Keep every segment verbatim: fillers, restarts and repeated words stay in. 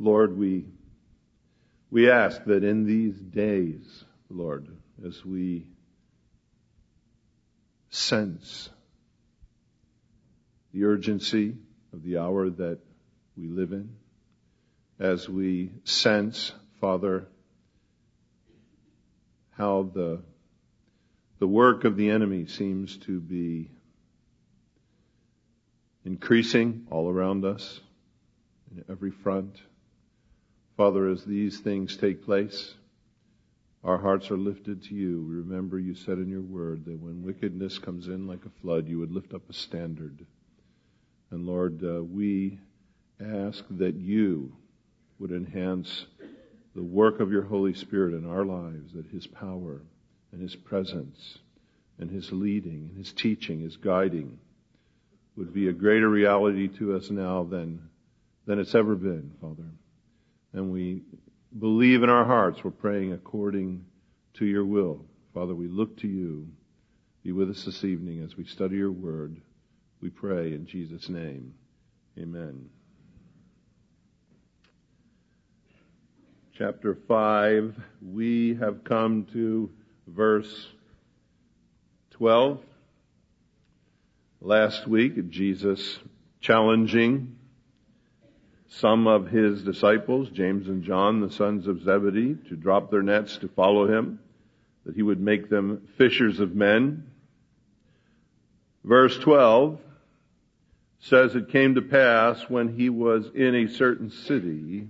Lord, we we ask that in these days, Lord, as we sense the urgency of the hour that we live in, as we sense, Father, how the the work of the enemy seems to be increasing all around us in every front. Father, as these things take place, our hearts are lifted to you. We remember you said in your word that when wickedness comes in like a flood, you would lift up a standard. And Lord, uh, we ask that you would enhance the work of your Holy Spirit in our lives, that his power and his presence and his leading and his teaching, his guiding would be a greater reality to us now than, than it's ever been, Father. And we believe in our hearts we're praying according to your will. Father, we look to you. Be with us this evening as we study your word. We pray in Jesus' name. Amen. Chapter five, we have come to verse twelve. Last week, Jesus challenging some of his disciples, James and John, the sons of Zebedee, to drop their nets to follow him, that he would make them fishers of men. Verse twelve says, "It came to pass when he was in a certain city,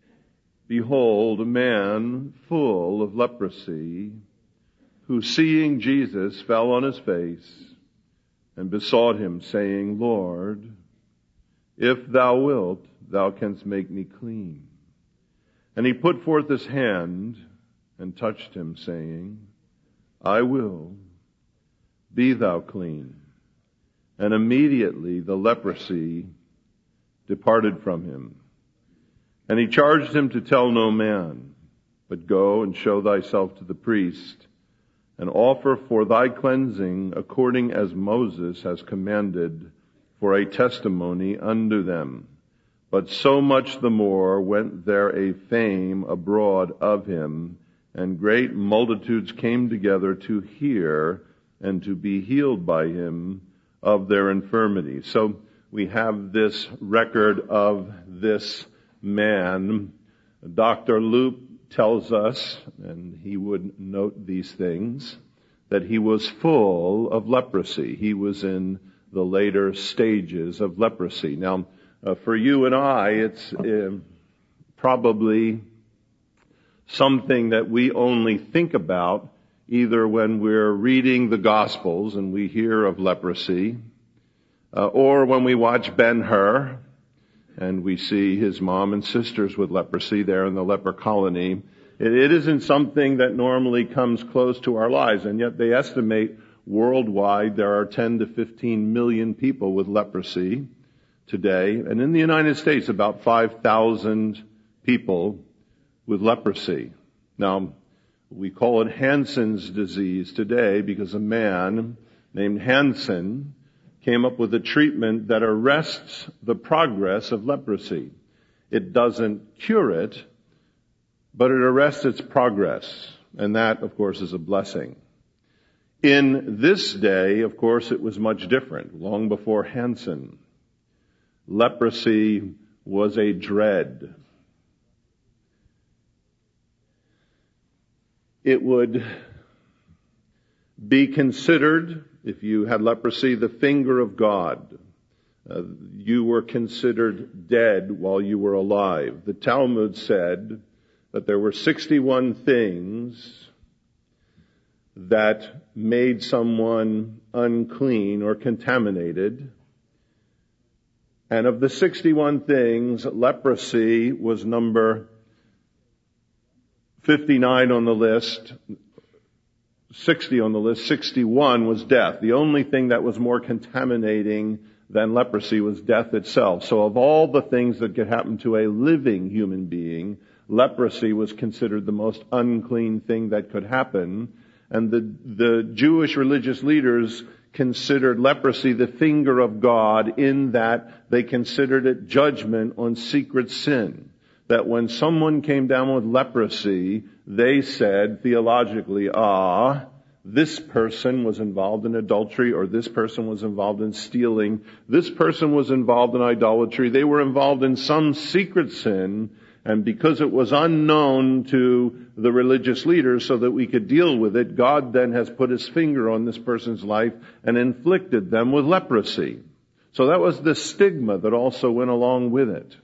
behold, a man full of leprosy, who seeing Jesus fell on his face and besought him, saying, Lord, if thou wilt, thou canst make me clean. And he put forth his hand and touched him, saying, I will, be thou clean. And immediately the leprosy departed from him. And he charged him to tell no man, but go and show thyself to the priest, and offer for thy cleansing according as Moses has commanded, for a testimony unto them. But so much the more went there a fame abroad of him, and great multitudes came together to hear and to be healed by him of their infirmities." So we have this record of this man. Doctor Luke tells us, and he would note these things, that he was full of leprosy. He was in the later stages of leprosy. Now, uh, for you and I, it's uh, probably something that we only think about either when we're reading the Gospels and we hear of leprosy, uh, or when we watch Ben-Hur and we see his mom and sisters with leprosy there in the leper colony. It, it isn't something that normally comes close to our lives, and yet they estimate worldwide there are ten to fifteen million people with leprosy today, and in the United States about five thousand people with leprosy. Now, we call it Hansen's disease today because a man named Hansen came up with a treatment that arrests the progress of leprosy. It doesn't cure it, but it arrests its progress. And that, of course, is a blessing. In this day, of course, it was much different. Long before Hansen, leprosy was a dread. It would be considered, if you had leprosy, the finger of God. Uh, you were considered dead while you were alive. The Talmud said that there were sixty-one things that made someone unclean or contaminated. And of the sixty-one things, leprosy was number fifty-nine on the list. sixty on the list, sixty-one was death. The only thing that was more contaminating than leprosy was death itself. So of all the things that could happen to a living human being, leprosy was considered the most unclean thing that could happen. And the, the Jewish religious leaders considered leprosy the finger of God in that they considered it judgment on secret sin. that when someone came down with leprosy, they said theologically, ah, this person was involved in adultery, or this person was involved in stealing, this person was involved in idolatry, they were involved in some secret sin, and because it was unknown to the religious leaders so that we could deal with it, God then has put His finger on this person's life and inflicted them with leprosy. So that was the stigma that also went along with it.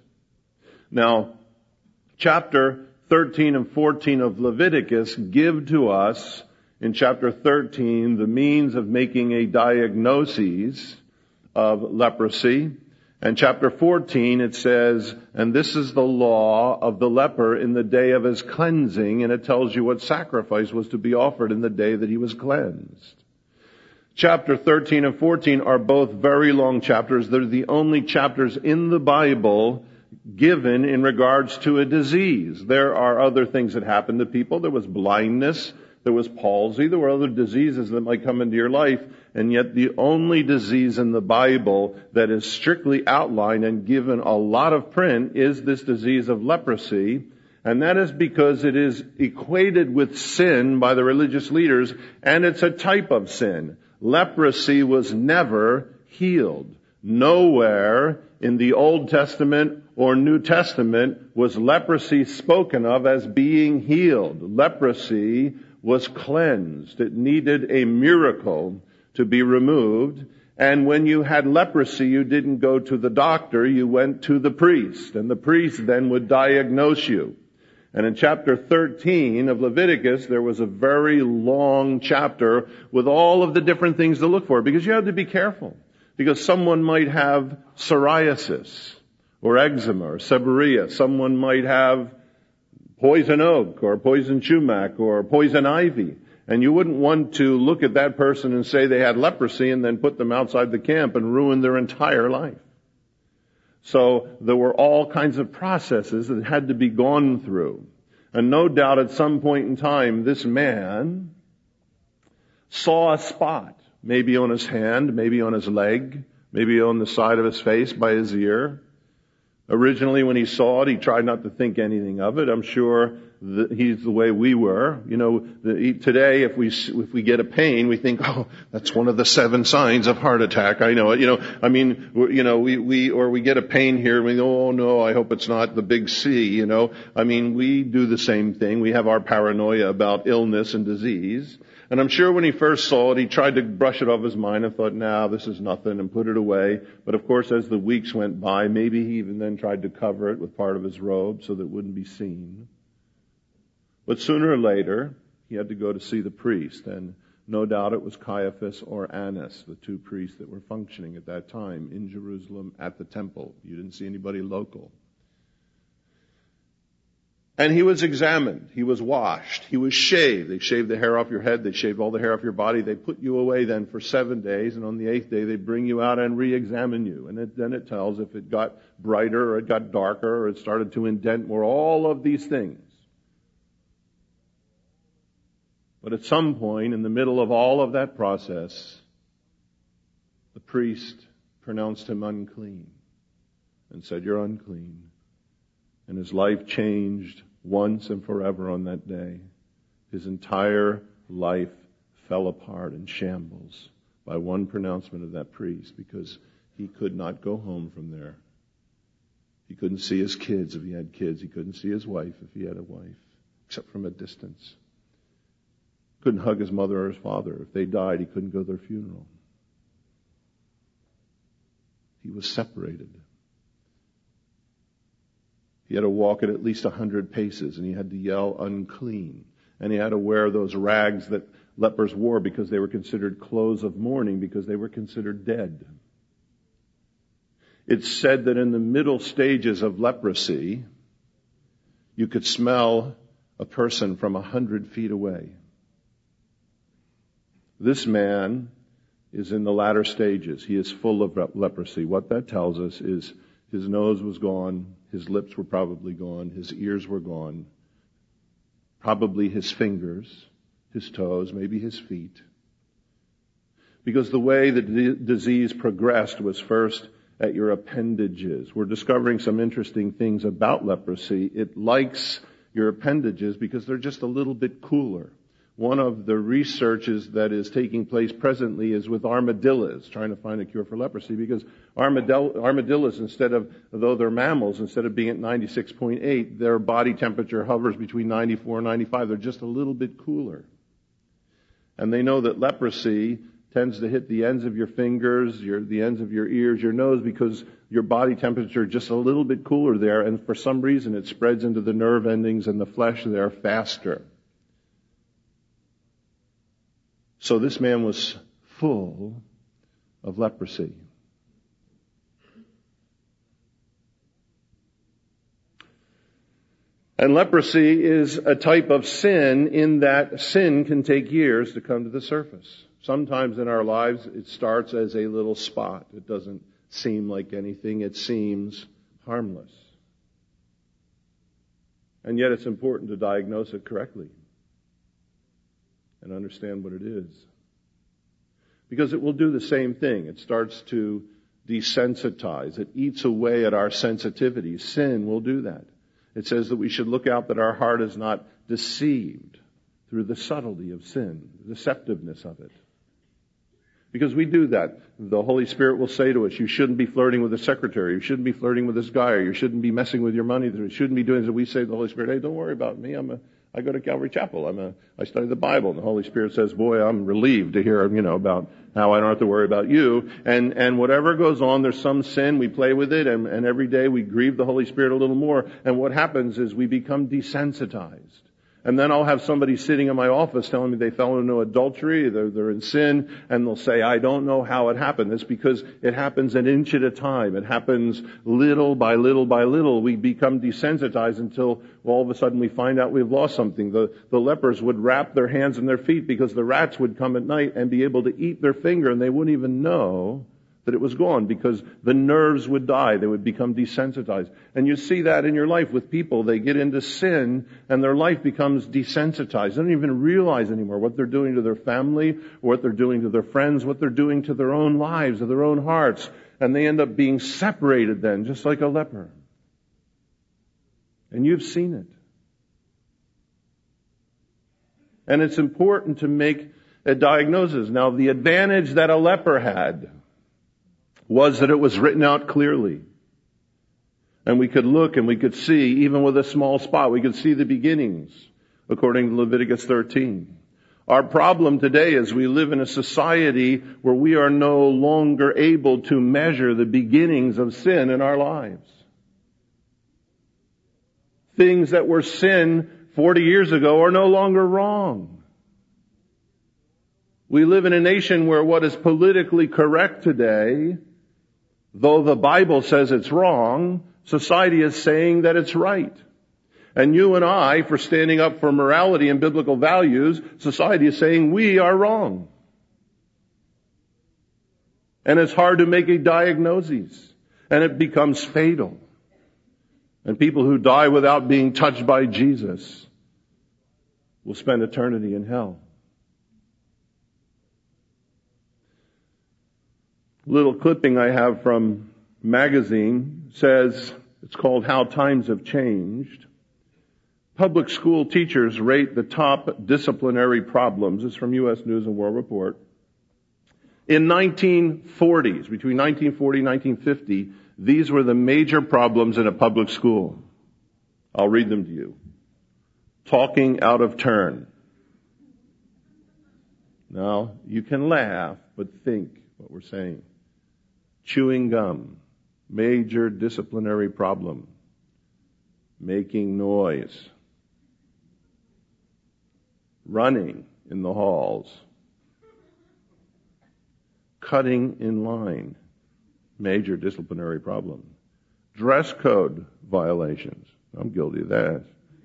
Now, chapter thirteen and fourteen of Leviticus give to us, in chapter thirteen, the means of making a diagnosis of leprosy. And chapter fourteen, it says, and this is the law of the leper in the day of his cleansing, and it tells you what sacrifice was to be offered in the day that he was cleansed. Chapter thirteen and fourteen are both very long chapters. They're the only chapters in the Bible given in regards to a disease. There are other things that happen to people. There was blindness. There was palsy. There were other diseases that might come into your life. And yet the only disease in the Bible that is strictly outlined and given a lot of print is this disease of leprosy. And that is because it is equated with sin by the religious leaders, and it's a type of sin. Leprosy was never healed. Nowhere in the Old Testament or New Testament was leprosy spoken of as being healed. Leprosy was cleansed. It needed a miracle to be removed. And when you had leprosy, you didn't go to the doctor, you went to the priest. And the priest then would diagnose you. And in chapter thirteen of Leviticus, there was a very long chapter with all of the different things to look for, because you had to be careful. Because someone might have psoriasis or eczema or seborrhea. Someone might have poison oak or poison sumac or poison ivy. And you wouldn't want to look at that person and say they had leprosy and then put them outside the camp and ruin their entire life. So there were all kinds of processes that had to be gone through. And no doubt at some point in time, this man saw a spot, maybe on his hand, maybe on his leg, maybe on the side of his face, by his ear. Originally, when he saw it, he tried not to think anything of it. I'm sure that he's the way we were. You know, the, today, if we if we get a pain, we think, oh, that's one of the seven signs of heart attack. I know it. You know, I mean, you know, we we or we get a pain here, and we go, oh no, I hope it's not the big C. You know, I mean, we do the same thing. We have our paranoia about illness and disease. And I'm sure when he first saw it, he tried to brush it off his mind and thought, nah, this is nothing, and put it away. But of course, as the weeks went by, maybe he even then tried to cover it with part of his robe so that it wouldn't be seen. But sooner or later, he had to go to see the priest, and no doubt it was Caiaphas or Annas, the two priests that were functioning at that time in Jerusalem at the temple. You didn't see anybody local. And he was examined. He was washed. He was shaved. They shaved the hair off your head. They shaved all the hair off your body. They put you away then for seven days. And on the eighth day, they bring you out and re-examine you. And it, then it tells if it got brighter or it got darker or it started to indent more, all of these things. But at some point, in the middle of all of that process, the priest pronounced him unclean and said, you're unclean. And his life changed once and forever on that day. His entire life fell apart in shambles by one pronouncement of that priest, because he could not go home from there. He couldn't see his kids if he had kids. He couldn't see his wife if he had a wife, except from a distance. Couldn't hug his mother or his father. If they died, he couldn't go to their funeral. He was separated. He had to walk at at least a hundred paces, and he had to yell unclean. And he had to wear those rags that lepers wore because they were considered clothes of mourning, because they were considered dead. It's said that in the middle stages of leprosy, you could smell a person from a hundred feet away. This man is in the latter stages. He is full of leprosy. What that tells us is his nose was gone, his lips were probably gone, his ears were gone, probably his fingers, his toes, maybe his feet. Because the way the d- disease progressed was first at your appendages. We're discovering some interesting things about leprosy. It likes your appendages because they're just a little bit cooler. One of the researches that is taking place presently is with armadillos, trying to find a cure for leprosy, because armadill- armadillos, instead of, though they're mammals, instead of being at ninety-six point eight, their body temperature hovers between ninety-four and ninety-five. They're just a little bit cooler. And they know that leprosy tends to hit the ends of your fingers, your, the ends of your ears, your nose, because your body temperature is just a little bit cooler there, and for some reason it spreads into the nerve endings and the flesh there faster. So this man was full of leprosy. And leprosy is a type of sin in that sin can take years to come to the surface. Sometimes in our lives it starts as a little spot. It doesn't seem like anything. It seems harmless. And yet it's important to diagnose it correctly and understand what it is. Because it will do the same thing. It starts to desensitize. It eats away at our sensitivity. Sin will do that. It says that we should look out that our heart is not deceived through the subtlety of sin, the deceptiveness of it. Because we do that. The Holy Spirit will say to us, you shouldn't be flirting with a secretary, you shouldn't be flirting with this guy, or you shouldn't be messing with your money, you shouldn't be doing this. We say to the Holy Spirit, hey, don't worry about me, I'm a I go to Calvary Chapel. I'm a, I study the Bible. And the Holy Spirit says, boy, I'm relieved to hear, you know, about how I don't have to worry about you. And, and whatever goes on, there's some sin, we play with it, and, and every day we grieve the Holy Spirit a little more. And what happens is we become desensitized. And then I'll have somebody sitting in my office telling me they fell into adultery, they're, they're in sin, and they'll say, I don't know how it happened. It's because it happens an inch at a time. It happens little by little by little. We become desensitized until all of a sudden we find out we've lost something. The, the lepers would wrap their hands and their feet because the rats would come at night and be able to eat their finger, and they wouldn't even know that it was gone because the nerves would die. They would become desensitized. And you see that in your life with people. They get into sin and their life becomes desensitized. They don't even realize anymore what they're doing to their family, or what they're doing to their friends, what they're doing to their own lives, to their own hearts. And they end up being separated then, just like a leper. And you've seen it. And it's important to make a diagnosis. Now, the advantage that a leper had was that it was written out clearly. And we could look and we could see, even with a small spot, we could see the beginnings, according to Leviticus thirteen. Our problem today is we live in a society where we are no longer able to measure the beginnings of sin in our lives. Things that were sin forty years ago are no longer wrong. We live in a nation where what is politically correct today, though the Bible says it's wrong, society is saying that it's right. And you and I, for standing up for morality and biblical values, society is saying we are wrong. And it's hard to make a diagnosis. And it becomes fatal. And people who die without being touched by Jesus will spend eternity in hell. Little clipping I have from magazine says, it's called How Times Have Changed. Public school teachers rate the top disciplinary problems. It's from U S News and World Report. In nineteen forties, between nineteen forty and nineteen fifty, these were the major problems in a public school. I'll read them to you. Talking out of turn. Now, you can laugh, but think what we're saying. Chewing gum, major disciplinary problem. Making noise. Running in the halls. Cutting in line, major disciplinary problem. Dress code violations. I'm guilty of that.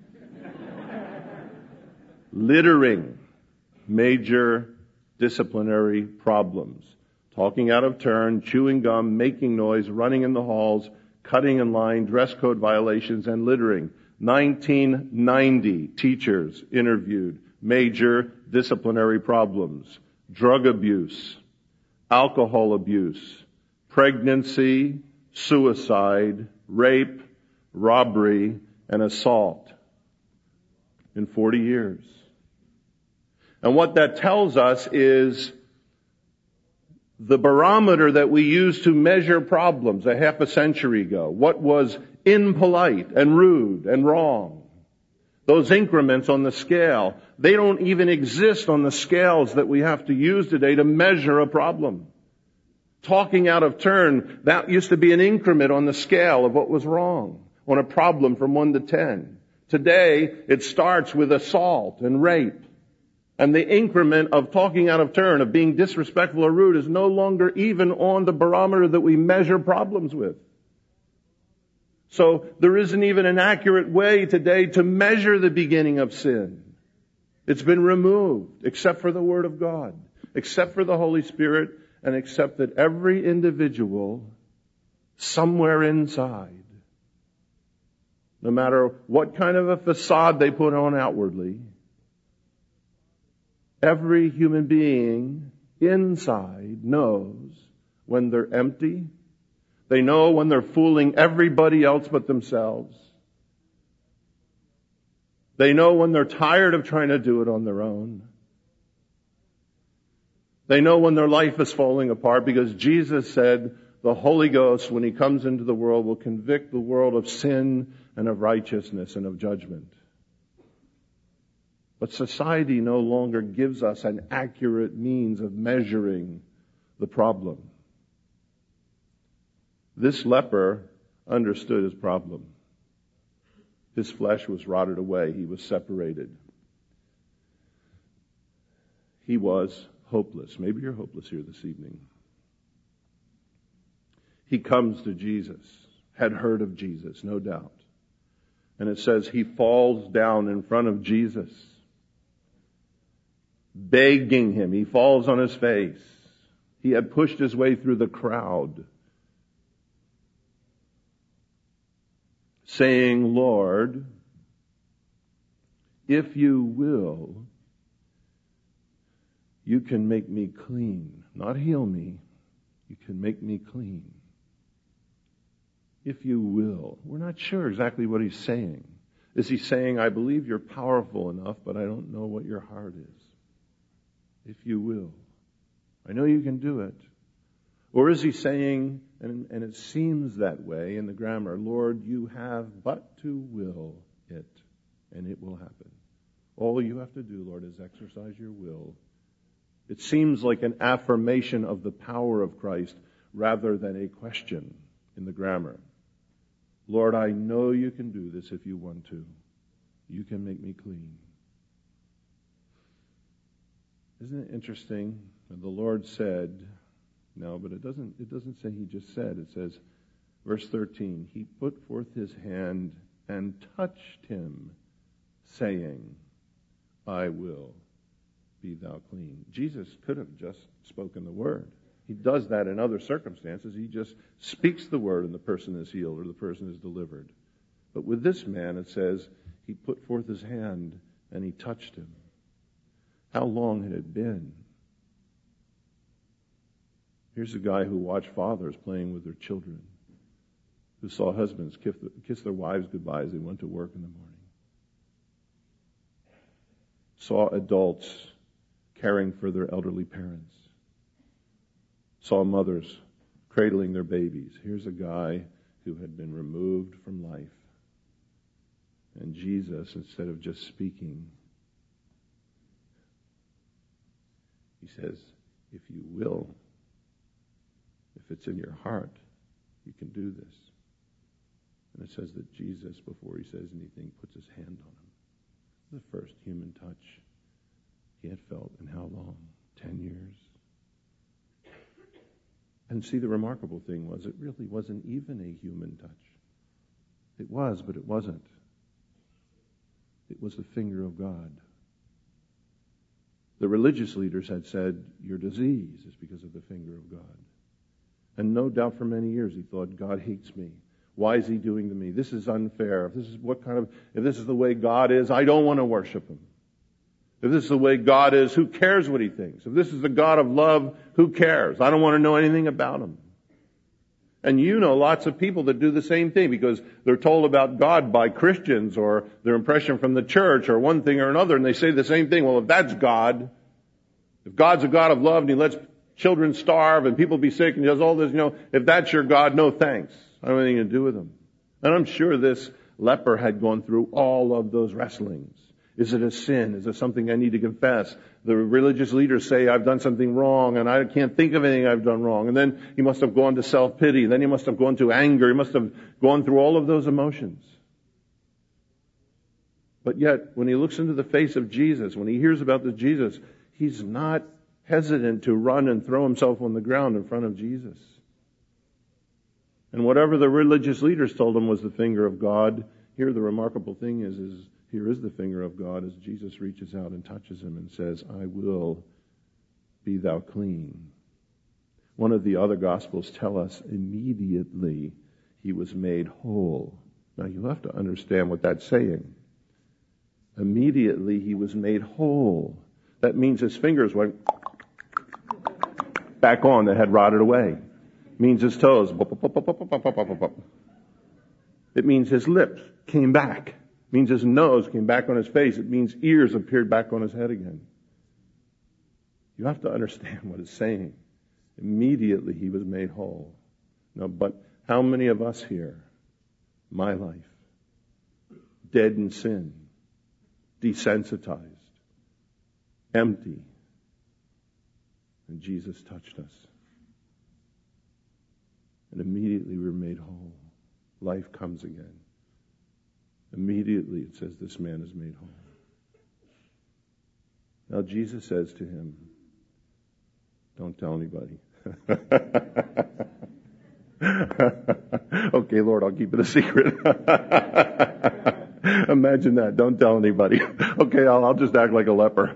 Littering, major disciplinary problems. Talking out of turn, chewing gum, making noise, running in the halls, cutting in line, dress code violations, and littering. nineteen ninety teachers interviewed, major disciplinary problems. Drug abuse, alcohol abuse, pregnancy, suicide, rape, robbery, and assault in forty years. And what that tells us is the barometer that we use to measure problems a half a century ago, what was impolite and rude and wrong, those increments on the scale, they don't even exist on the scales that we have to use today to measure a problem. Talking out of turn, that used to be an increment on the scale of what was wrong, on a problem from one to ten. Today, it starts with assault and rape. And the increment of talking out of turn, of being disrespectful or rude, is no longer even on the barometer that we measure problems with. So there isn't even an accurate way today to measure the beginning of sin. It's been removed, except for the Word of God, except for the Holy Spirit, and except that every individual, somewhere inside, no matter what kind of a facade they put on outwardly, every human being inside knows when they're empty. They know when they're fooling everybody else but themselves. They know when they're tired of trying to do it on their own. They know when their life is falling apart, because Jesus said the Holy Ghost, when He comes into the world, will convict the world of sin and of righteousness and of judgment. But society no longer gives us an accurate means of measuring the problem. This leper understood his problem. His flesh was rotted away. He was separated. He was hopeless. Maybe you're hopeless here this evening. He comes to Jesus, had heard of Jesus, no doubt. And it says he falls down in front of Jesus, begging Him. He falls on his face. He had pushed his way through the crowd, saying, Lord, if you will, you can make me clean. Not heal me. You can make me clean. If you will. We're not sure exactly what he's saying. Is he saying, I believe you're powerful enough, but I don't know what your heart is? If you will. I know you can do it. Or is he saying, and, and it seems that way in the grammar, Lord, you have but to will it, and it will happen. All you have to do, Lord, is exercise your will. It seems like an affirmation of the power of Christ rather than a question in the grammar. Lord, I know you can do this if you want to. You can make me clean. Isn't it interesting? The Lord said, no, but it doesn't, it doesn't say He just said. It says, verse thirteen, He put forth His hand and touched him, saying, I will be thou clean. Jesus could have just spoken the word. He does that in other circumstances. He just speaks the word and the person is healed or the person is delivered. But with this man, it says, He put forth His hand and He touched him. How long had it been? Here's a guy who watched fathers playing with their children, who saw husbands kiss their wives goodbye as they went to work in the morning, saw adults caring for their elderly parents, saw mothers cradling their babies. Here's a guy who had been removed from life. And Jesus, instead of just speaking, He says, if you will, if it's in your heart, you can do this. And it says that Jesus, before He says anything, puts His hand on him. The first human touch he had felt in how long? Ten years. And see, the remarkable thing was, it really wasn't even a human touch. It was, but it wasn't. It was the finger of God. The religious leaders had said, your disease is because of the finger of God. And no doubt for many years he thought, God hates me. Why is He doing to me? This is unfair. If this is what kind of, if this is the way God is, I don't want to worship Him. If this is the way God is, who cares what He thinks? If this is the God of love, who cares? I don't want to know anything about Him. And you know lots of people that do the same thing because they're told about God by Christians or their impression from the church or one thing or another, and they say the same thing. Well, if that's God, if God's a God of love and He lets children starve and people be sick and He does all this, you know, if that's your God, no thanks. I don't have anything to do with Him. And I'm sure this leper had gone through all of those wrestlings. Is it a sin? Is it something I need to confess? The religious leaders say I've done something wrong and I can't think of anything I've done wrong. And then he must have gone to self-pity. Then he must have gone to anger. He must have gone through all of those emotions. But yet, when he looks into the face of Jesus, when he hears about this Jesus, he's not hesitant to run and throw himself on the ground in front of Jesus. And whatever the religious leaders told him was the finger of God, here the remarkable thing is, is here is the finger of God as Jesus reaches out and touches him and says, I will be thou clean. One of the other Gospels tell us immediately he was made whole. Now you have to understand what that's saying. Immediately he was made whole. That means his fingers went back on that had rotted away. It means his toes. It means his lips came back. It means his nose came back on his face. It means ears appeared back on his head again. You have to understand what it's saying. Immediately he was made whole. Now, but how many of us here, my life, dead in sin, desensitized, empty, and Jesus touched us. And immediately we were made whole. Life comes again. Immediately it says this man is made whole. Now Jesus says to him, don't tell anybody. Okay, Lord, I'll keep it a secret. Imagine that. Don't tell anybody. Okay, I'll, I'll just act like a leper.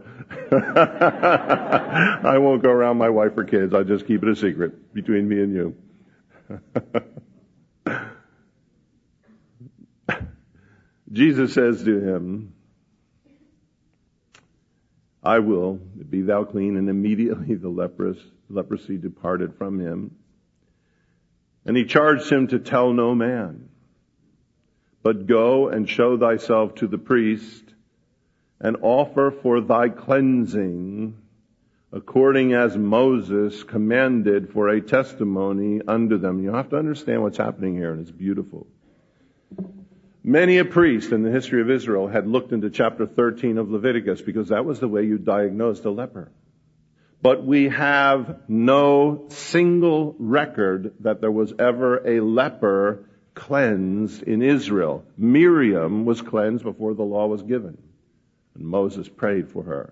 I won't go around my wife or kids. I'll just keep it a secret between me and you. Jesus says to him, I will, be thou clean. And immediately the leprous, leprosy departed from him. And he charged him to tell no man, but go and show thyself to the priest and offer for thy cleansing according as Moses commanded for a testimony unto them. You have to understand what's happening here, and it's beautiful. Many a priest in the history of Israel had looked into chapter thirteen of Leviticus because that was the way you diagnosed a leper. But we have no single record that there was ever a leper cleansed in Israel. Miriam was cleansed before the law was given, and Moses prayed for her.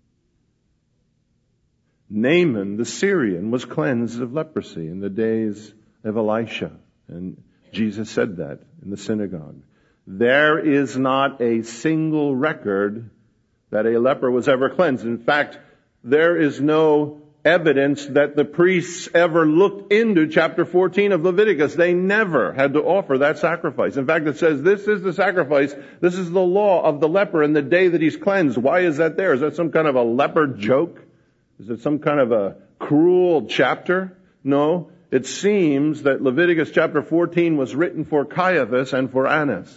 Naaman the Syrian was cleansed of leprosy in the days of Elisha, and Jesus said that in the synagogue. There is not a single record that a leper was ever cleansed. In fact, there is no evidence that the priests ever looked into chapter fourteen of Leviticus. They never had to offer that sacrifice. In fact, it says this is the sacrifice, this is the law of the leper in the day that he's cleansed. Why is that there? Is that some kind of a leper joke? Is it some kind of a cruel chapter? No. It seems that Leviticus chapter fourteen was written for Caiaphas and for Annas.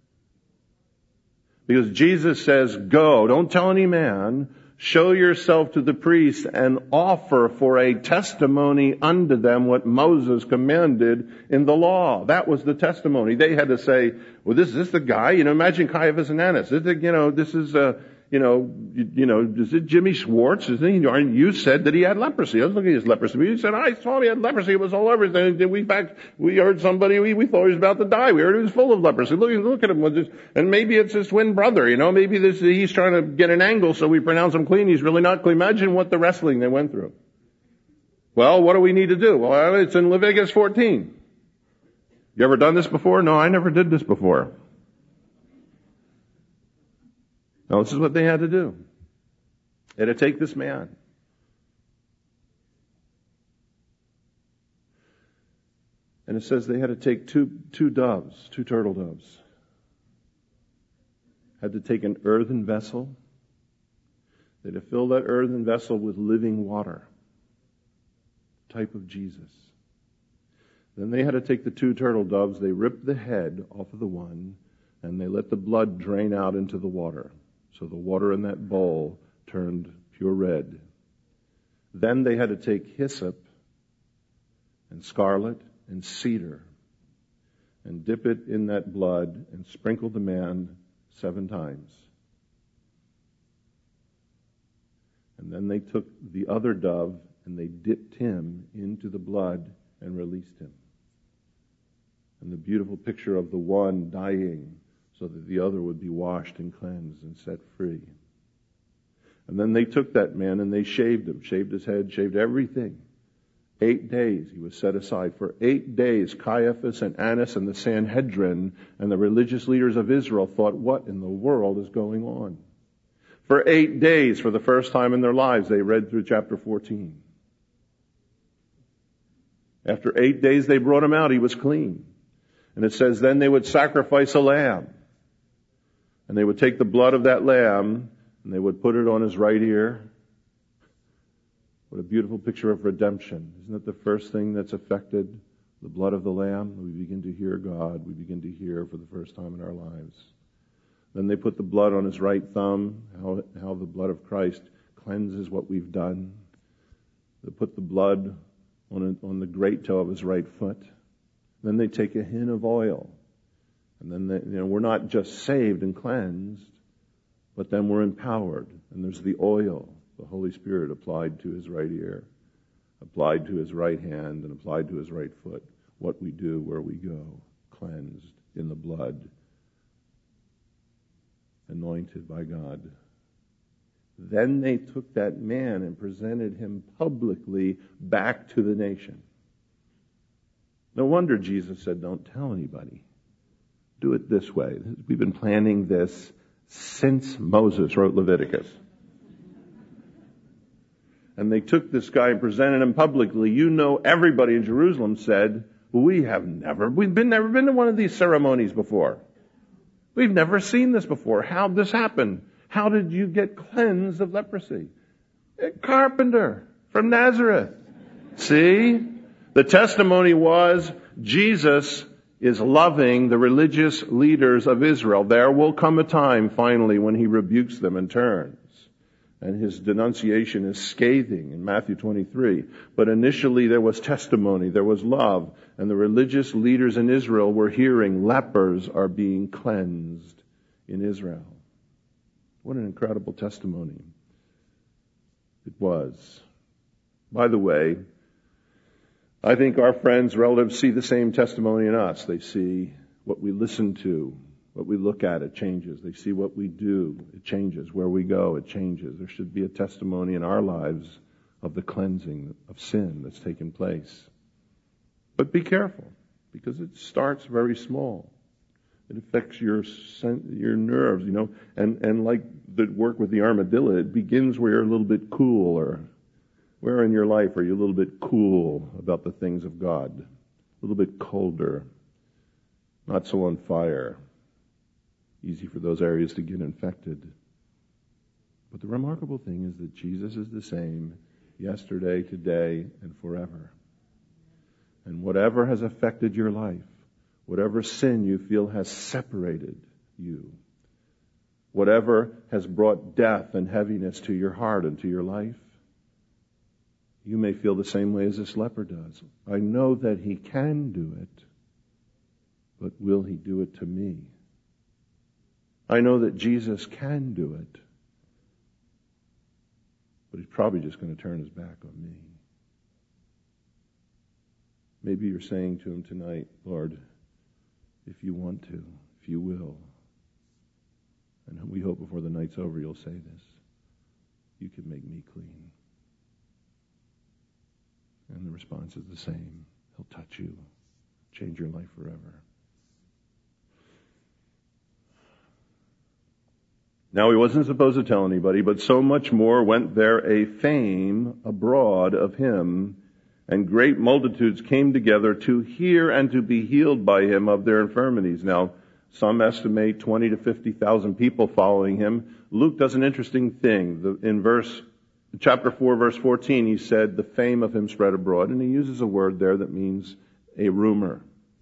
Because Jesus says, go, don't tell any man, show yourself to the priest and offer for a testimony unto them what Moses commanded in the law. That was the testimony. They had to say, well, this is this the guy? You know, imagine Caiaphas and Annas. This is, you know, this is, uh, you know, you, you know, is it Jimmy Schwartz? Is it, you said that he had leprosy. I was looking at his leprosy. You said, I saw he had leprosy. It was all over. We, in fact, we heard somebody, we, we thought he was about to die. We heard he was full of leprosy. Look, look at him. And maybe it's his twin brother, you know. Maybe this, he's trying to get an angle so we pronounce him clean. He's really not clean. Imagine what the wrestling they went through. Well, what do we need to do? Well, it's in Leviticus fourteen. You ever done this before? No, I never did this before. Now, this is what they had to do. They had to take this man. And it says they had to take two, two doves, two turtle doves. Had to take an earthen vessel. They had to fill that earthen vessel with living water, type of Jesus. Then they had to take the two turtle doves, they ripped the head off of the one, and they let the blood drain out into the water. So the water in that bowl turned pure red. Then they had to take hyssop and scarlet and cedar and dip it in that blood and sprinkle the man seven times. And then they took the other dove and they dipped him into the blood and released him. And the beautiful picture of the one dying so that the other would be washed and cleansed and set free. And then they took that man and they shaved him, shaved his head, shaved everything. Eight days he was set aside. For eight days, Caiaphas and Annas and the Sanhedrin and the religious leaders of Israel thought, what in the world is going on? For eight days, for the first time in their lives, they read through chapter fourteen. After eight days, they brought him out. He was clean. And it says, then they would sacrifice a lamb. And they would take the blood of that lamb and they would put it on his right ear. What a beautiful picture of redemption. Isn't it the first thing that's affected? The blood of the lamb. We begin to hear God. We begin to hear for the first time in our lives. Then they put the blood on his right thumb, how, how the blood of Christ cleanses what we've done. They put the blood on, a, on the great toe of his right foot. Then they take a hin of oil. And then they, you know, we're not just saved and cleansed, but then we're empowered. And there's the oil, the Holy Spirit applied to his right ear, applied to his right hand, and applied to his right foot. What we do, where we go, cleansed in the blood, anointed by God. Then they took that man and presented him publicly back to the nation. No wonder Jesus said, don't tell anybody. Do it this way. We've been planning this since Moses wrote Leviticus. And they took this guy and presented him publicly. You know, everybody in Jerusalem said, we have never, we've been, never been to one of these ceremonies before. We've never seen this before. How'd this happen? How did you get cleansed of leprosy? A carpenter from Nazareth. See? The testimony was Jesus is loving the religious leaders of Israel. There will come a time finally when he rebukes them and turns. And his denunciation is scathing in Matthew twenty-three. But initially there was testimony, there was love, and the religious leaders in Israel were hearing lepers are being cleansed in Israel. What an incredible testimony it was. By the way, I think our friends, relatives see the same testimony in us. They see what we listen to, what we look at, it changes. They see what we do, it changes. Where we go, it changes. There should be a testimony in our lives of the cleansing of sin that's taken place. But be careful, because it starts very small. It affects your your nerves, you know, and, and like the work with the armadillo, it begins where you're a little bit cooler. Where in your life are you a little bit cool about the things of God? A little bit colder, not so on fire. Easy for those areas to get infected. But the remarkable thing is that Jesus is the same yesterday, today, and forever. And whatever has affected your life, whatever sin you feel has separated you, whatever has brought death and heaviness to your heart and to your life, you may feel the same way as this leper does. I know that he can do it, but will he do it to me? I know that Jesus can do it, but he's probably just going to turn his back on me. Maybe you're saying to him tonight, Lord, if you want to, if you will, and we hope before the night's over you'll say this, you can make me clean. And the response is the same. He'll touch you, change your life forever. Now he wasn't supposed to tell anybody, but so much more went there a fame abroad of him, and great multitudes came together to hear and to be healed by him of their infirmities. Now, some estimate twenty to fifty thousand people following him. Luke does an interesting thing. The, in verse Chapter four, verse fourteen, he said, the fame of him spread abroad. And he uses a word there that means a rumor.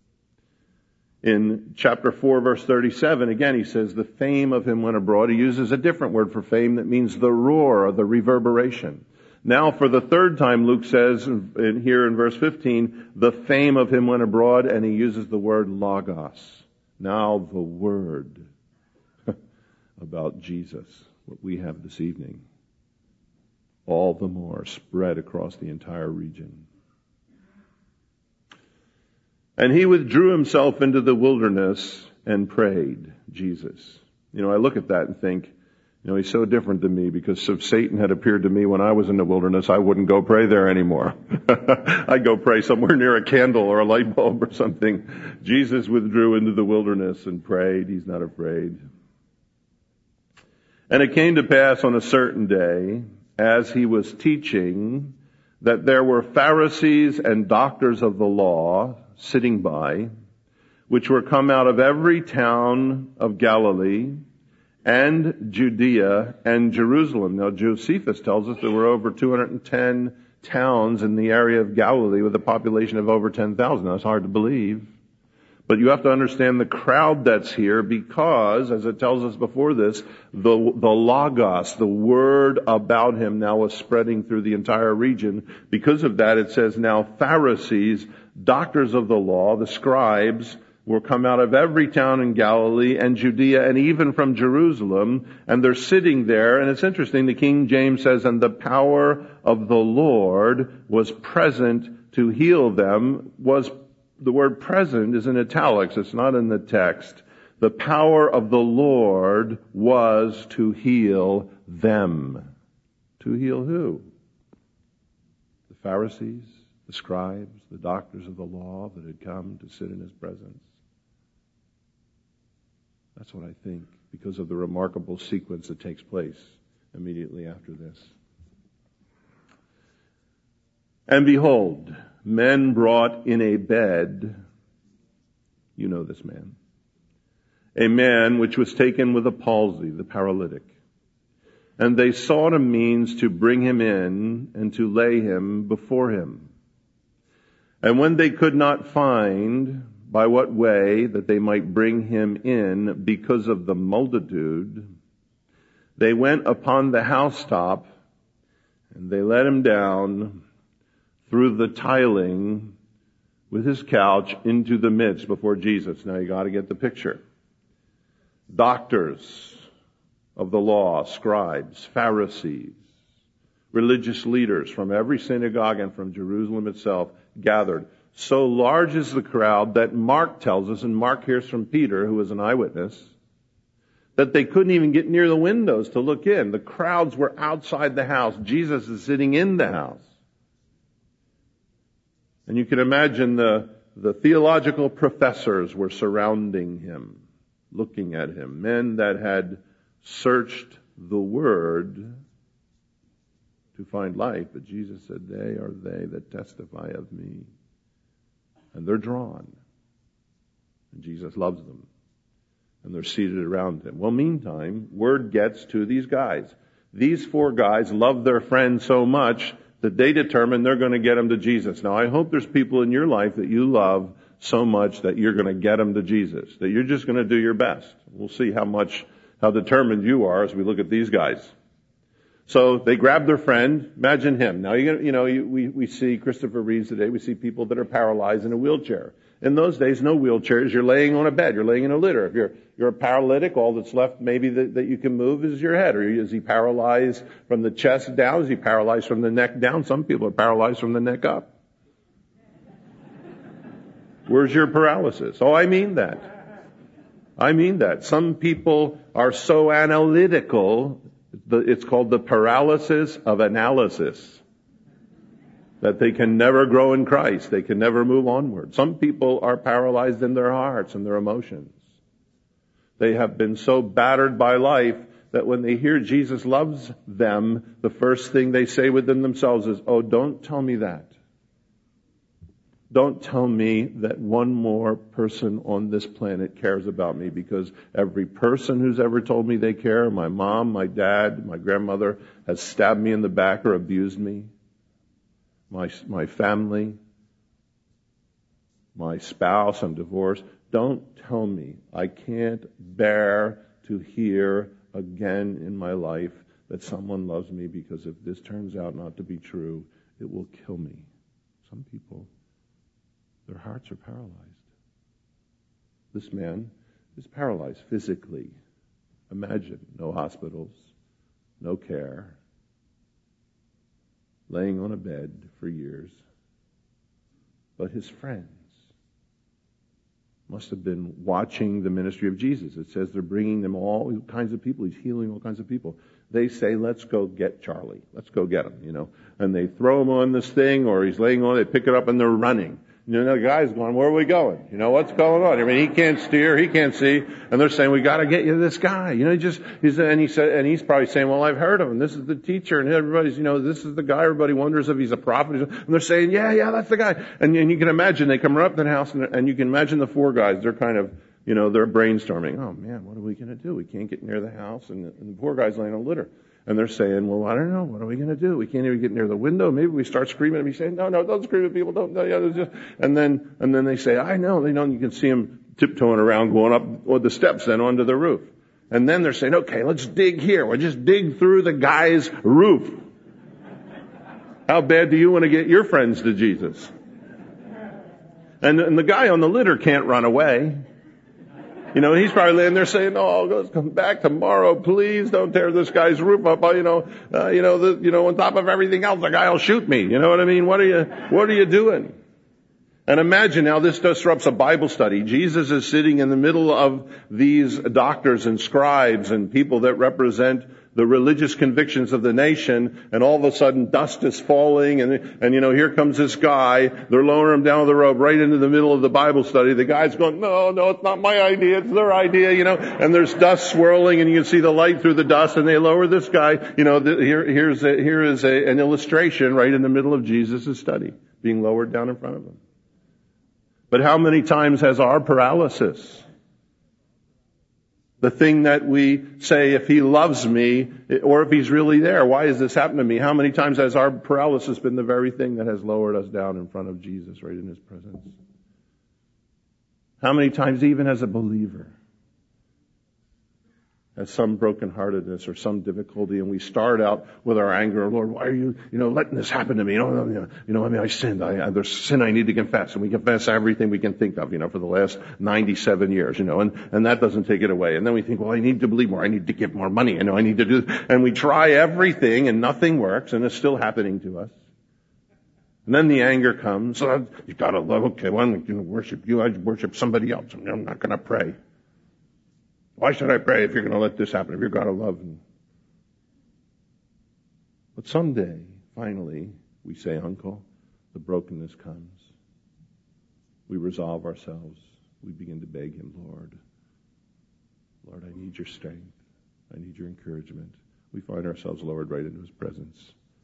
In chapter four, verse thirty-seven, again, he says, the fame of him went abroad. He uses a different word for fame that means the roar or the reverberation. Now, for the third time, Luke says in, here in verse fifteen, the fame of him went abroad, and he uses the word logos. Now, the word about Jesus, what we have this evening, all the more spread across the entire region. And he withdrew himself into the wilderness and prayed, Jesus. You know, I look at that and think, you know, he's so different than me, because if Satan had appeared to me when I was in the wilderness, I wouldn't go pray there anymore. I'd go pray somewhere near a candle or a light bulb or something. Jesus withdrew into the wilderness and prayed. He's not afraid. And it came to pass on a certain day, as he was teaching, that there were Pharisees and doctors of the law sitting by, which were come out of every town of Galilee and Judea and Jerusalem. Now, Josephus tells us there were over two hundred ten towns in the area of Galilee with a population of over ten thousand. That's hard to believe. But you have to understand the crowd that's here, because, as it tells us before this, the, the Logos, the word about him, now was spreading through the entire region. Because of that, it says now Pharisees, doctors of the law, the scribes, will come out of every town in Galilee and Judea and even from Jerusalem, and they're sitting there. And it's interesting, the King James says, and the power of the Lord was present to heal them. Was The word present is in italics. It's not in the text. The power of the Lord was to heal them. To heal who? The Pharisees, the scribes, the doctors of the law that had come to sit in his presence. That's what I think, because of the remarkable sequence that takes place immediately after this. And behold, men brought in a bed, you know this man, a man which was taken with a palsy, the paralytic. And they sought a means to bring him in and to lay him before him. And when they could not find by what way that they might bring him in because of the multitude, they went upon the housetop and they let him down through the tiling with his couch into the midst before Jesus. Now you got to get the picture. Doctors of the law, scribes, Pharisees, religious leaders from every synagogue and from Jerusalem itself gathered. So large is the crowd that Mark tells us, and Mark hears from Peter, who was an eyewitness, that they couldn't even get near the windows to look in. The crowds were outside the house. Jesus is sitting in the house. And you can imagine the, the theological professors were surrounding him, looking at him. Men that had searched the Word to find life. But Jesus said, they are they that testify of me. And they're drawn. And Jesus loves them. And they're seated around him. Well, meantime, word gets to these guys. These four guys love their friend so much that they determine they're going to get him to Jesus. Now, I hope there's people in your life that you love so much that you're going to get them to Jesus. That you're just going to do your best. We'll see how much, how determined you are as we look at these guys. So they grab their friend. Imagine him. Now, you you know, you, we, we see Christopher Reeves today. We see people that are paralyzed in a wheelchair. In those days, no wheelchairs. You're laying on a bed. You're laying in a litter. If you're, you're a paralytic, all that's left maybe that, that you can move is your head. Or is he paralyzed from the chest down? Is he paralyzed from the neck down? Some people are paralyzed from the neck up. Where's your paralysis? Oh, I mean that. I mean that. Some people are so analytical, it's called the paralysis of analysis, that they can never grow in Christ. They can never move onward. Some people are paralyzed in their hearts and their emotions. They have been so battered by life that when they hear Jesus loves them, the first thing they say within themselves is, oh, don't tell me that. Don't tell me that one more person on this planet cares about me, because every person who's ever told me they care, my mom, my dad, my grandmother, has stabbed me in the back or abused me. My, my family. my spouse, I'm divorced. Don't tell me. I can't bear to hear again in my life that someone loves me, because if this turns out not to be true, it will kill me. Some people, their hearts are paralyzed. This man is paralyzed physically. Imagine, no hospitals, no care, laying on a bed for years. But his friends must have been watching the ministry of Jesus. It says they're bringing them all kinds of people. He's healing all kinds of people. They say, let's go get Charlie. Let's go get him, you know. And they throw him on this thing, or he's laying on it, they pick it up, and they're running. You know, the guy's going, where are we going? You know, what's going on? I mean, he can't steer, he can't see. And they're saying, we gotta get you this guy. You know, he just, he's, and he said, and he's probably saying, well, I've heard of him. This is the teacher, and everybody's, you know, this is the guy. Everybody wonders if he's a prophet. And they're saying, yeah, yeah, that's the guy. And, and you can imagine, they come right up to the house, and, and you can imagine the four guys, they're kind of, you know, they're brainstorming. Oh man, what are we gonna do? We can't get near the house, and the, and the poor guy's laying on a litter. And they're saying, well, I don't know, what are we going to do? We can't even get near the window. Maybe we start screaming and we say, no, no, don't scream at people. Don't, no, yeah, just, and then, and then they say, I know, they know, and you can see them tiptoeing around, going up with the steps then onto the roof. And then they're saying, okay, let's dig here. We'll just dig through the guy's roof. How bad do you want to get your friends to Jesus? And, and the guy on the litter can't run away. You know, he's probably laying there saying, "Oh, let's come back tomorrow, please. Don't tear this guy's roof up. You know, uh, you know, the, you know, on top of everything else, the guy will shoot me. You know what I mean? What are you, what are you doing?" And imagine now this disrupts a Bible study. Jesus is sitting in the middle of these doctors and scribes and people that represent the religious convictions of the nation, and all of a sudden dust is falling, and, and you know, here comes this guy. They're lowering him down the road right into the middle of the Bible study. The guy's going, no, no, it's not my idea, it's their idea, you know, and there's dust swirling, and you can see the light through the dust, and they lower this guy. You know, the, here, here's a, here is a, an illustration right in the middle of Jesus' study, being lowered down in front of him. But how many times has our paralysis, the thing that we say, if he loves me, or if he's really there, why has this happened to me? How many times has our paralysis been the very thing that has lowered us down in front of Jesus, right in his presence? How many times, even as a believer, has some brokenheartedness or some difficulty, and we start out with our anger, Lord, why are you, you know, letting this happen to me? You know, you know, I mean, I sinned. I, I, there's sin I need to confess, and we confess everything we can think of, you know, for the last ninety-seven years, you know, and, and that doesn't take it away. And then we think, well, I need to believe more. I need to give more money. I know I need to do, and we try everything, and nothing works, and it's still happening to us. And then the anger comes. Oh, you gotta love. Okay, well, I'm going to worship you. I worship somebody else. I'm not going to pray. Why should I pray if you're going to let this happen, if you're going to love me? But someday, finally, we say, Uncle, the brokenness comes. We resolve ourselves. We begin to beg him, Lord, Lord, I need your strength. I need your encouragement. We find ourselves lowered right into his presence.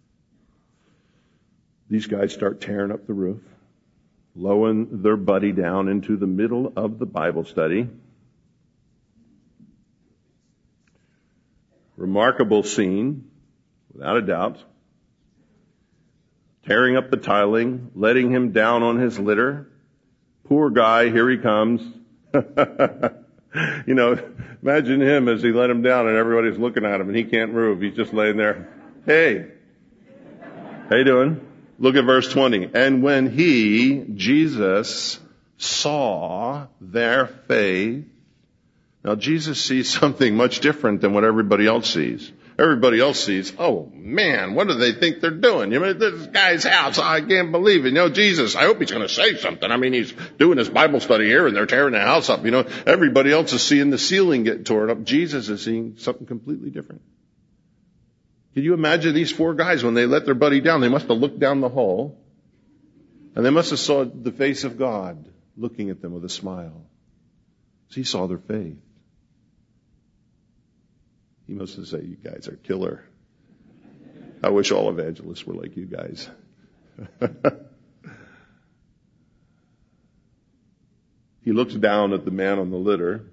These guys start tearing up the roof, lowering their buddy down into the middle of the Bible study. Remarkable scene, without a doubt. Tearing up the tiling, letting him down on his litter. Poor guy, here he comes. You know, imagine him as he let him down and everybody's looking at him and he can't move. He's just laying there. Hey, how you doing? Look at verse twenty. And when he, Jesus, saw their faith. Now, Jesus sees something much different than what everybody else sees. Everybody else sees, oh man, what do they think they're doing? You know, this guy's house, I can't believe it. You know, Jesus, I hope he's going to say something. I mean, he's doing his Bible study here and they're tearing the house up. You know, everybody else is seeing the ceiling get torn up. Jesus is seeing something completely different. Can you imagine these four guys when they let their buddy down? They must have looked down the hall and they must have saw the face of God looking at them with a smile. So he saw their faith. He must have said, you guys are killer. I wish all evangelists were like you guys. He looks down at the man on the litter.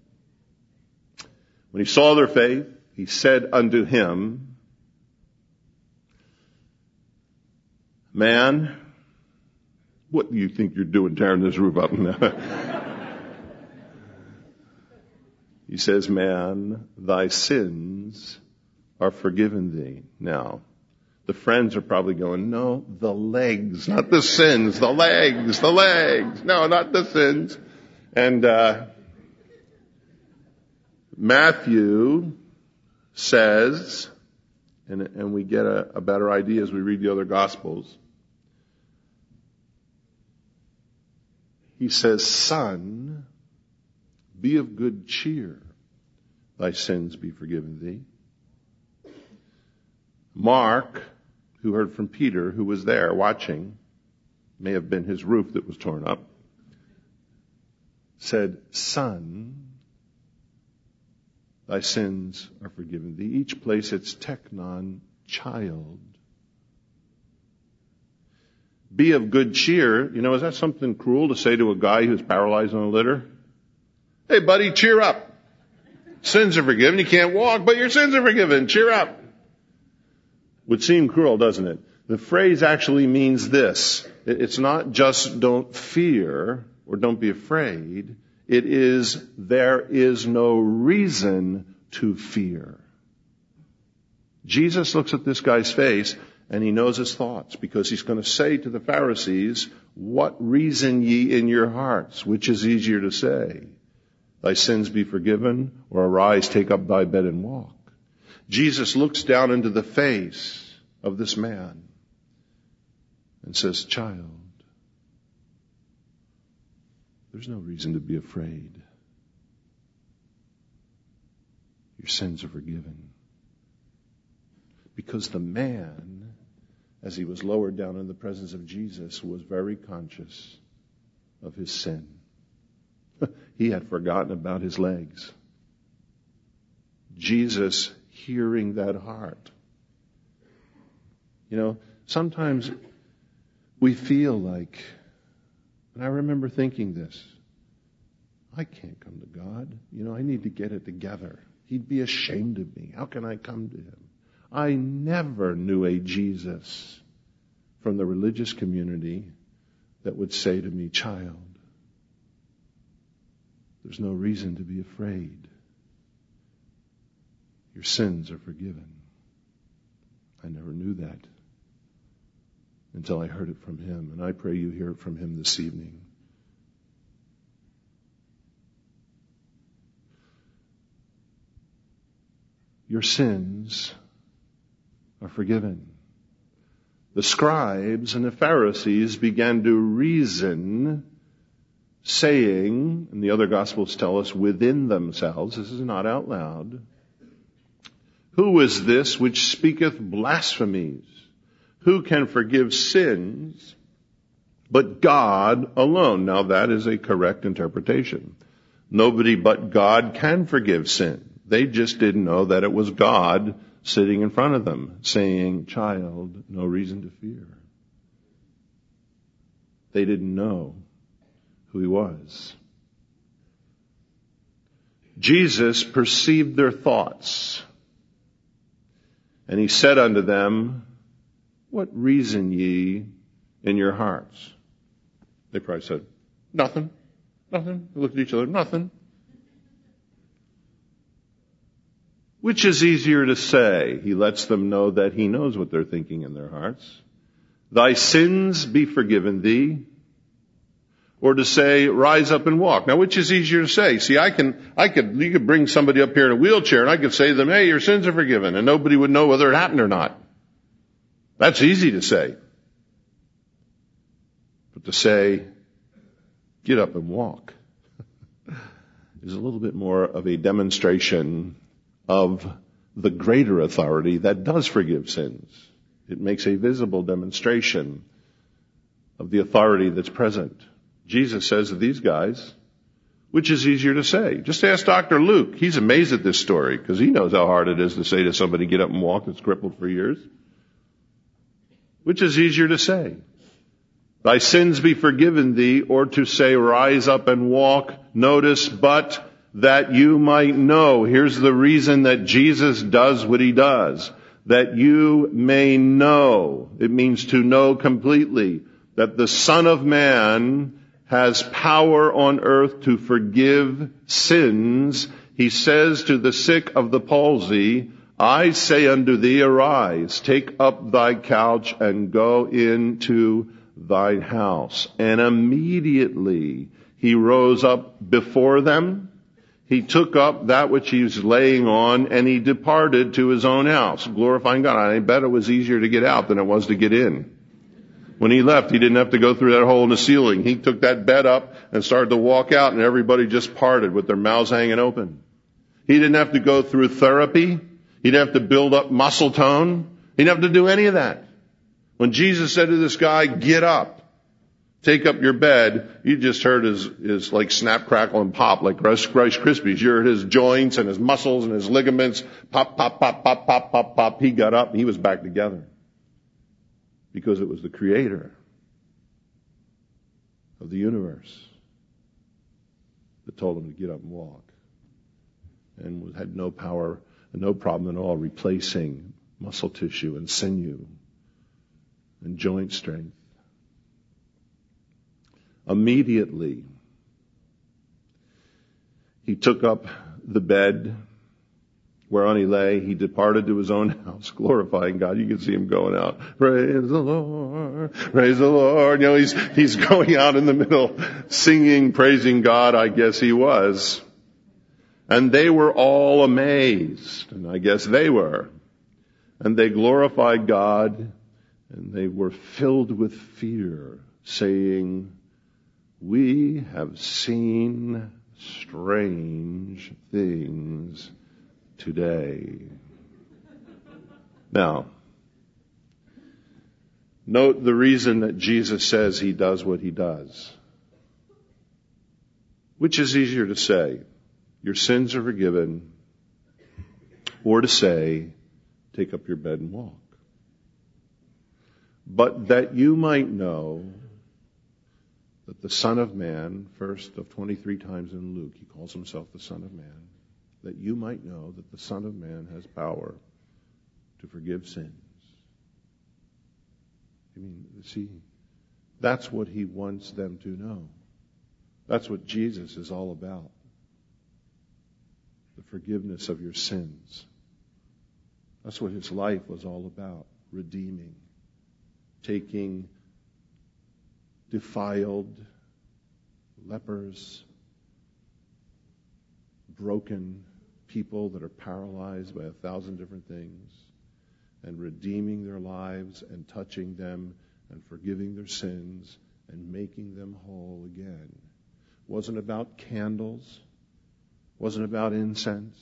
When he saw their faith, he said unto him, Man, What do you think you're doing tearing this roof up? He says, man, thy sins are forgiven thee. Now, the friends are probably going, no, the legs, not the sins, the legs, the legs. No, not the sins. And uh, Matthew says, and, and we get a, a better idea as we read the other Gospels, he says, son, be of good cheer, thy sins be forgiven thee. Mark, who heard from Peter, who was there watching, may have been his roof that was torn up, said, son, thy sins are forgiven thee. Each place it's teknon, child. Be of good cheer. You know, is that something cruel to say to a guy who's paralyzed on a litter? Hey buddy, cheer up. Sins are forgiven. You can't walk, but your sins are forgiven. Cheer up. Would seem cruel, doesn't it? The phrase actually means this. It's not just don't fear or don't be afraid. It is there is no reason to fear. Jesus looks at this guy's face and he knows his thoughts because he's going to say to the Pharisees, what reason ye in your hearts? Which is easier to say? Thy sins be forgiven, or arise, take up thy bed and walk. Jesus looks down into the face of this man and says, child, there's no reason to be afraid. Your sins are forgiven. Because the man, as he was lowered down in the presence of Jesus, was very conscious of his sin. He had forgotten about his legs. Jesus, hearing that heart. You know, sometimes we feel like, and I remember thinking this, I can't come to God. You know, I need to get it together. He'd be ashamed of me. How can I come to him? I never knew a Jesus from the religious community that would say to me, child, there's no reason to be afraid. Your sins are forgiven. I never knew that until I heard it from him, and I pray you hear it from him this evening. Your sins are forgiven. The scribes and the Pharisees began to reason, saying, and the other Gospels tell us within themselves, this is not out loud, who is this which speaketh blasphemies? Who can forgive sins but God alone? Now that is a correct interpretation. Nobody but God can forgive sin. They just didn't know that it was God sitting in front of them saying, child, no reason to fear. They didn't know who he was. Jesus perceived their thoughts, and he said unto them, what reason ye in your hearts? They probably said, nothing, nothing. They looked at each other, nothing. Which is easier to say? He lets them know that he knows what they're thinking in their hearts. Thy sins be forgiven thee. Or to say, rise up and walk. Now, which is easier to say? See, I can, I could, you could bring somebody up here in a wheelchair and I could say to them, hey, your sins are forgiven, and nobody would know whether it happened or not. That's easy to say. But to say, get up and walk, is a little bit more of a demonstration of the greater authority that does forgive sins. It makes a visible demonstration of the authority that's present. Jesus says to these guys, which is easier to say? Just ask Doctor Luke. He's amazed at this story because he knows how hard it is to say to somebody, get up and walk, that's crippled for years. Which is easier to say? Thy sins be forgiven thee, or to say, rise up and walk. Notice, but that you might know. Here's the reason that Jesus does what he does. That you may know. It means to know completely. that the Son of Man has power on earth to forgive sins, he says to the sick of the palsy, I say unto thee, arise, take up thy couch, and go into thine house. And immediately he rose up before them. He took up that which he was laying on, and he departed to his own house, glorifying God. I bet it was easier to get out than it was to get in. When he left, he didn't have to go through that hole in the ceiling. He took that bed up and started to walk out, and everybody just parted with their mouths hanging open. He didn't have to go through therapy. He didn't have to build up muscle tone. He didn't have to do any of that. When Jesus said to this guy, get up, take up your bed, you just heard his, his like snap, crackle, and pop, like Rice, Rice Krispies. You heard his joints and his muscles and his ligaments pop, pop, pop, pop, pop, pop, pop. He got up and he was back together. Because it was the Creator of the universe that told him to get up and walk. And had no power, no problem at all replacing muscle tissue and sinew and joint strength. Immediately, he took up the bed whereon he lay. He departed to his own house, glorifying God. You can see him going out. Praise the Lord. Praise the Lord. You know, he's, he's going out in the middle, singing, praising God. I guess he was. And they were all amazed. And I guess they were. And they glorified God. And they were filled with fear, saying, we have seen strange things today. Now, note the reason that Jesus says he does what he does. Which is easier to say, your sins are forgiven, or to say, take up your bed and walk. But that you might know that the Son of Man, first of twenty-three times in Luke, he calls himself the Son of Man, that you might know that the Son of Man has power to forgive sins. I mean, see, that's what he wants them to know. That's what Jesus is all about. The forgiveness of your sins. That's what his life was all about. Redeeming. Taking defiled, lepers, broken people that are paralyzed by a thousand different things, and redeeming their lives and touching them and forgiving their sins and making them whole again. It wasn't about candles. It wasn't about incense.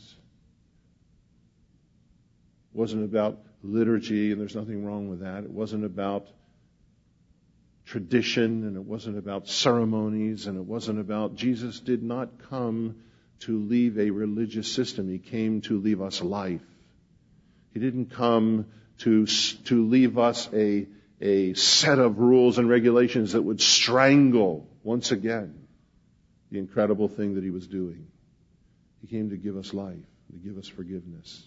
It wasn't about liturgy, and there's nothing wrong with that. It wasn't about tradition, and it wasn't about ceremonies, and it wasn't about... Jesus did not come to leave a religious system. He came to leave us life. He didn't come to to leave us a, a set of rules and regulations that would strangle, once again, the incredible thing that he was doing. He came to give us life, to give us forgiveness.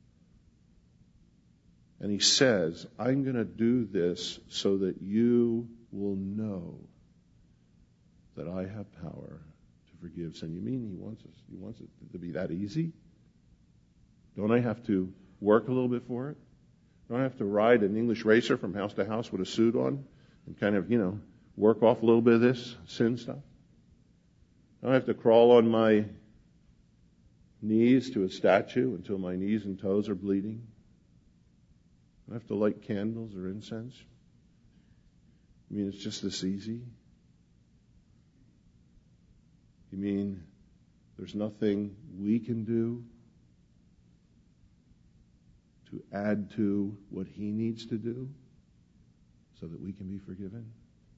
And he says, I'm going to do this so that you will know that I have power to forgive sin. You mean he wants us, he wants it to be that easy? Don't I have to work a little bit for it? Don't I have to ride an English racer from house to house with a suit on and kind of, you know, work off a little bit of this sin stuff? Don't I have to crawl on my knees to a statue until my knees and toes are bleeding? I have to light candles or incense? I mean, it's just this easy? You mean there's nothing we can do to add to what he needs to do so that we can be forgiven?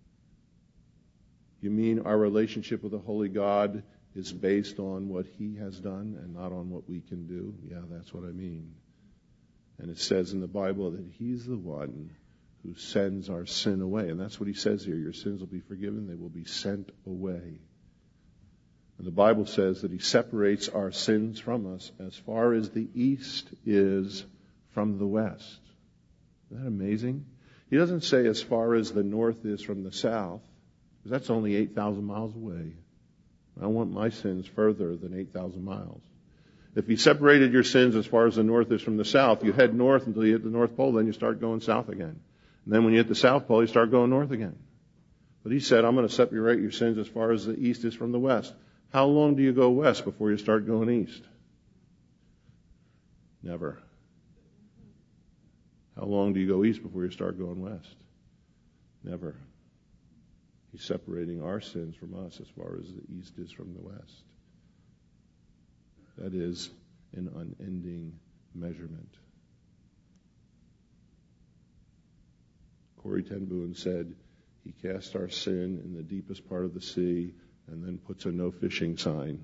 You mean our relationship with the Holy God is based on what he has done and not on what we can do? Yeah, that's what I mean. And it says in the Bible that he's the one who sends our sin away. And that's what he says here. Your sins will be forgiven. They will be sent away. And the Bible says that he separates our sins from us as far as the east is from the west. Isn't that amazing? He doesn't say as far as the north is from the south, because that's only eight thousand miles away. I want my sins further than eight thousand miles. If he separated your sins as far as the north is from the south, you head north until you hit the North Pole, then you start going south again. And then when you hit the South Pole, you start going north again. But he said, I'm going to separate your sins as far as the east is from the west. How long do you go west before you start going east? Never. How long do you go east before you start going west? Never. He's separating our sins from us as far as the east is from the west. That is an unending measurement. Corrie ten Boom said, he cast our sin in the deepest part of the sea and then puts a no fishing sign.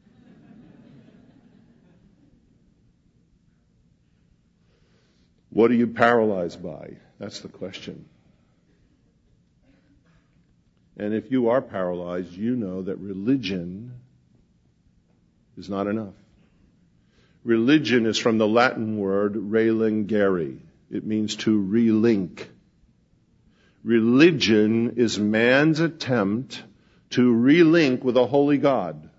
What are you paralyzed by? That's the question. And if you are paralyzed, you know that religion is not enough. Religion is from the Latin word relingere. It means to relink. Religion is man's attempt to relink with a holy God.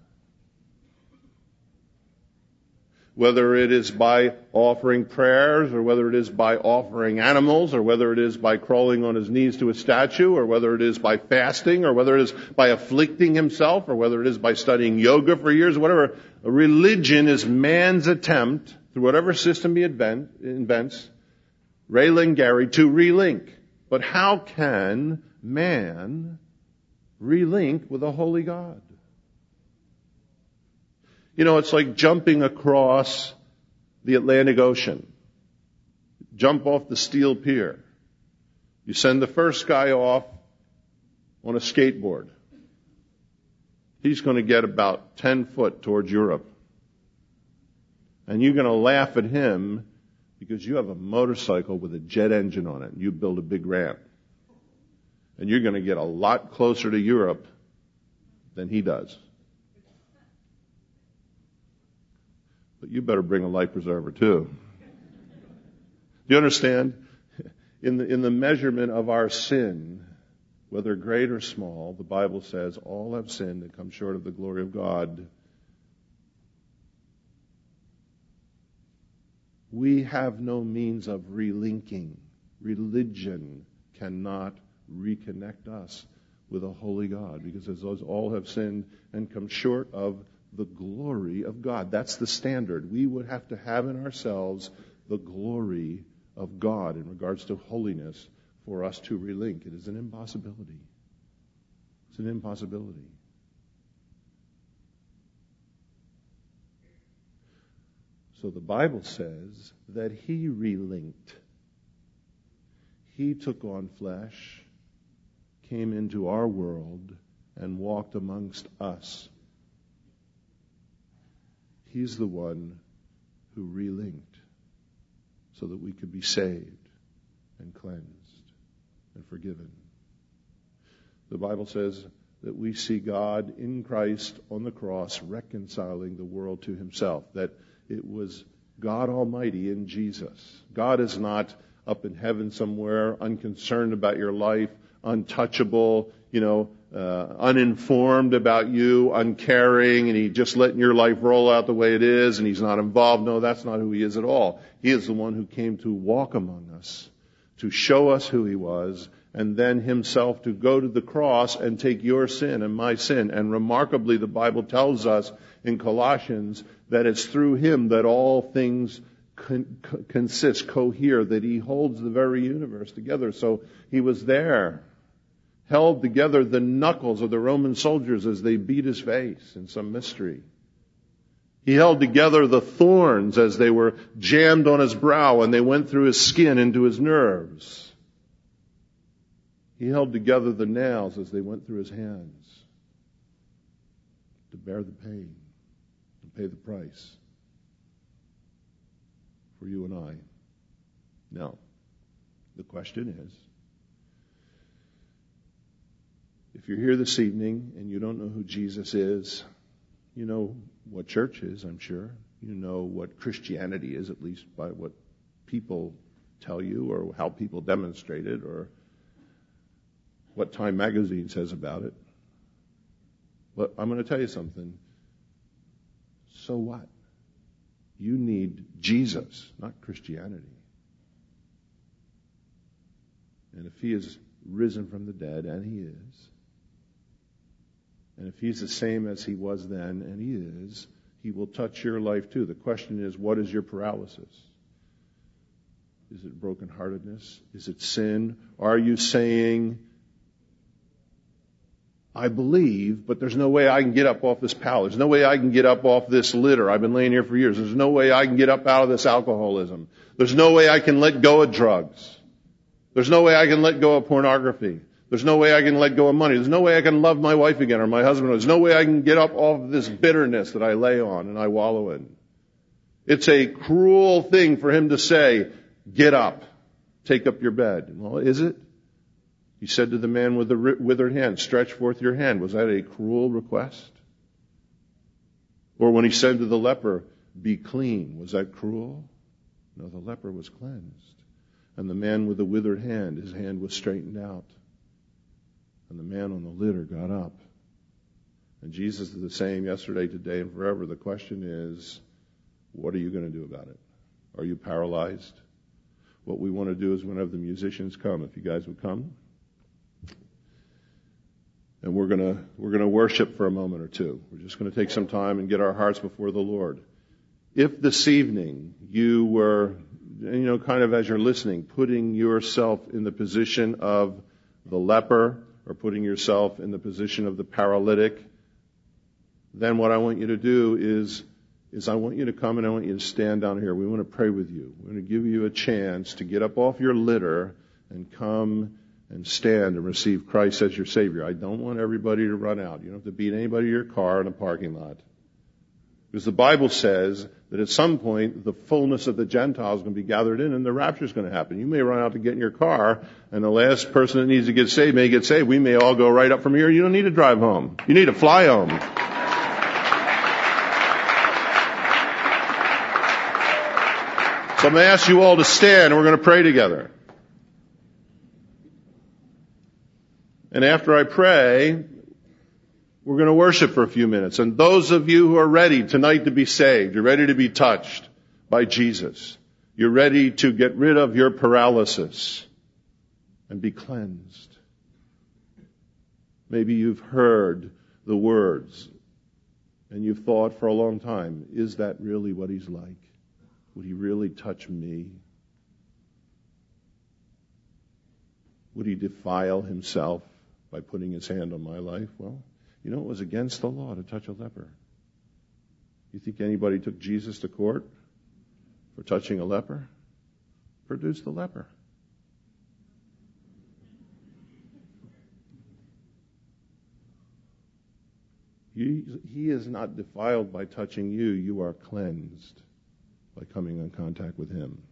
Whether it is by offering prayers, or whether it is by offering animals, or whether it is by crawling on his knees to a statue, or whether it is by fasting, or whether it is by afflicting himself, or whether it is by studying yoga for years, whatever. A religion is man's attempt, through whatever system he invent, invents, relingere, to relink. But how can man relink with a holy God? You know, it's like jumping across the Atlantic Ocean. Jump off the steel pier. You send the first guy off on a skateboard. He's going to get about ten foot towards Europe. And you're going to laugh at him because you have a motorcycle with a jet engine on it. And you build a big ramp. And you're going to get a lot closer to Europe than he does. But you better bring a life preserver too. Do you understand? In the, in the measurement of our sin, whether great or small, the Bible says all have sinned and come short of the glory of God. We have no means of relinking. Religion cannot reconnect us with a holy God, because as those all have sinned and come short of the glory of God. That's the standard. We would have to have in ourselves the glory of God in regards to holiness for us to relink. It is an impossibility. It's an impossibility. So the Bible says that he relinked. He took on flesh, came into our world, and walked amongst us. He's the one who relinked so that we could be saved and cleansed and forgiven. The Bible says that we see God in Christ on the cross reconciling the world to himself, that it was God Almighty in Jesus. God is not up in heaven somewhere, unconcerned about your life, untouchable, you know, uh, uninformed about you, uncaring, and he just letting your life roll out the way it is, and he's not involved. No, that's not who he is at all. He is the one who came to walk among us, to show us who he was, and then himself to go to the cross and take your sin and my sin. And remarkably, the Bible tells us in Colossians that it's through him that all things con- consist, cohere, that he holds the very universe together. So he was there, held together the knuckles of the Roman soldiers as they beat his face in some mystery. He held together the thorns as they were jammed on his brow and they went through his skin into his nerves. He held together the nails as they went through his hands to bear the pain, to pay the price for you and I. Now, the question is, if you're here this evening and you don't know who Jesus is, you know what church is, I'm sure. You know what Christianity is, at least by what people tell you or how people demonstrate it or what Time Magazine says about it. But I'm going to tell you something. So what? You need Jesus, not Christianity. And if he is risen from the dead, and he is, and if he's the same as he was then, and he is, he will touch your life too. The question is, what is your paralysis? Is it brokenheartedness? Is it sin? Are you saying, I believe, but there's no way I can get up off this pallet. There's no way I can get up off this litter. I've been laying here for years. There's no way I can get up out of this alcoholism. There's no way I can let go of drugs. There's no way I can let go of pornography. There's no way I can let go of money. There's no way I can love my wife again or my husband. There's no way I can get up off this bitterness that I lay on and I wallow in. It's a cruel thing for him to say, get up, take up your bed. Well, is it? He said to the man with the withered hand, stretch forth your hand. Was that a cruel request? Or when he said to the leper, be clean, was that cruel? No, the leper was cleansed. And the man with the withered hand, his hand was straightened out. And the man on the litter got up. And Jesus is the same yesterday, today, and forever. The question is, what are you going to do about it? Are you paralyzed? What we want to do is whenever the musicians come, if you guys would come. And we're going to we're going to worship for a moment or two. We're just going to take some time and get our hearts before the Lord. If this evening you were, you know, kind of as you're listening, putting yourself in the position of the leper or putting yourself in the position of the paralytic, then what I want you to do is, is I want you to come and I want you to stand down here. We want to pray with you. We're going to give you a chance to get up off your litter and come and stand and receive Christ as your Savior. I don't want everybody to run out. You don't have to beat anybody to your car in a parking lot. Because the Bible says that at some point the fullness of the Gentiles is going to be gathered in and the rapture is going to happen. You may run out to get in your car and the last person that needs to get saved may get saved. We may all go right up from here. You don't need to drive home. You need to fly home. So I'm going to ask you all to stand and we're going to pray together. And after I pray, we're going to worship for a few minutes. And those of you who are ready tonight to be saved, you're ready to be touched by Jesus. You're ready to get rid of your paralysis and be cleansed. Maybe you've heard the words and you've thought for a long time, is that really what he's like? Would he really touch me? Would he defile himself by putting his hand on my life? Well, you know, it was against the law to touch a leper. You think anybody took Jesus to court for touching a leper? Produce the leper. He, he is not defiled by touching you. You are cleansed by coming in contact with him.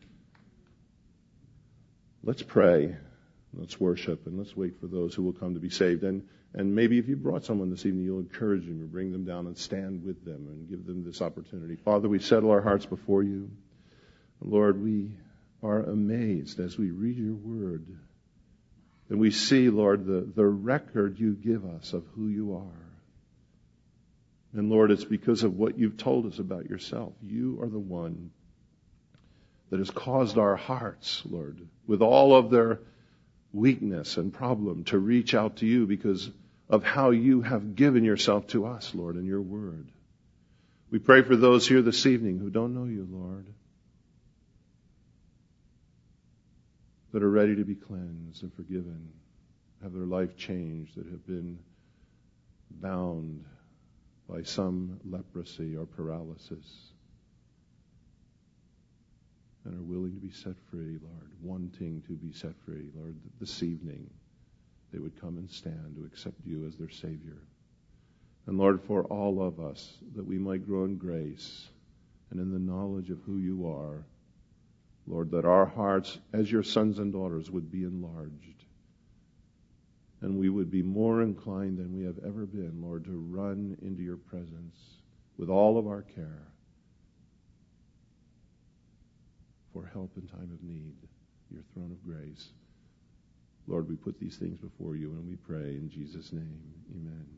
Let's pray. Let's worship and let's wait for those who will come to be saved. And and maybe if you brought someone this evening, you'll encourage them or bring them down and stand with them and give them this opportunity. Father, we settle our hearts before you. Lord, we are amazed as we read your word. And we see, Lord, the, the record you give us of who you are. And Lord, it's because of what you've told us about yourself. You are the one that has caused our hearts, Lord, with all of their weakness and problem, to reach out to you because of how you have given yourself to us, Lord, in your word. We pray for those here this evening who don't know you, Lord, that are ready to be cleansed and forgiven, have their life changed, that have been bound by some leprosy or paralysis, and are willing to be set free, Lord, wanting to be set free, Lord, that this evening they would come and stand to accept you as their Savior. And Lord, for all of us, that we might grow in grace and in the knowledge of who you are, Lord, that our hearts, as your sons and daughters, would be enlarged. And we would be more inclined than we have ever been, Lord, to run into your presence with all of our care. for help in time of need, your throne of grace. Lord, we put these things before you and we pray in Jesus' name. Amen.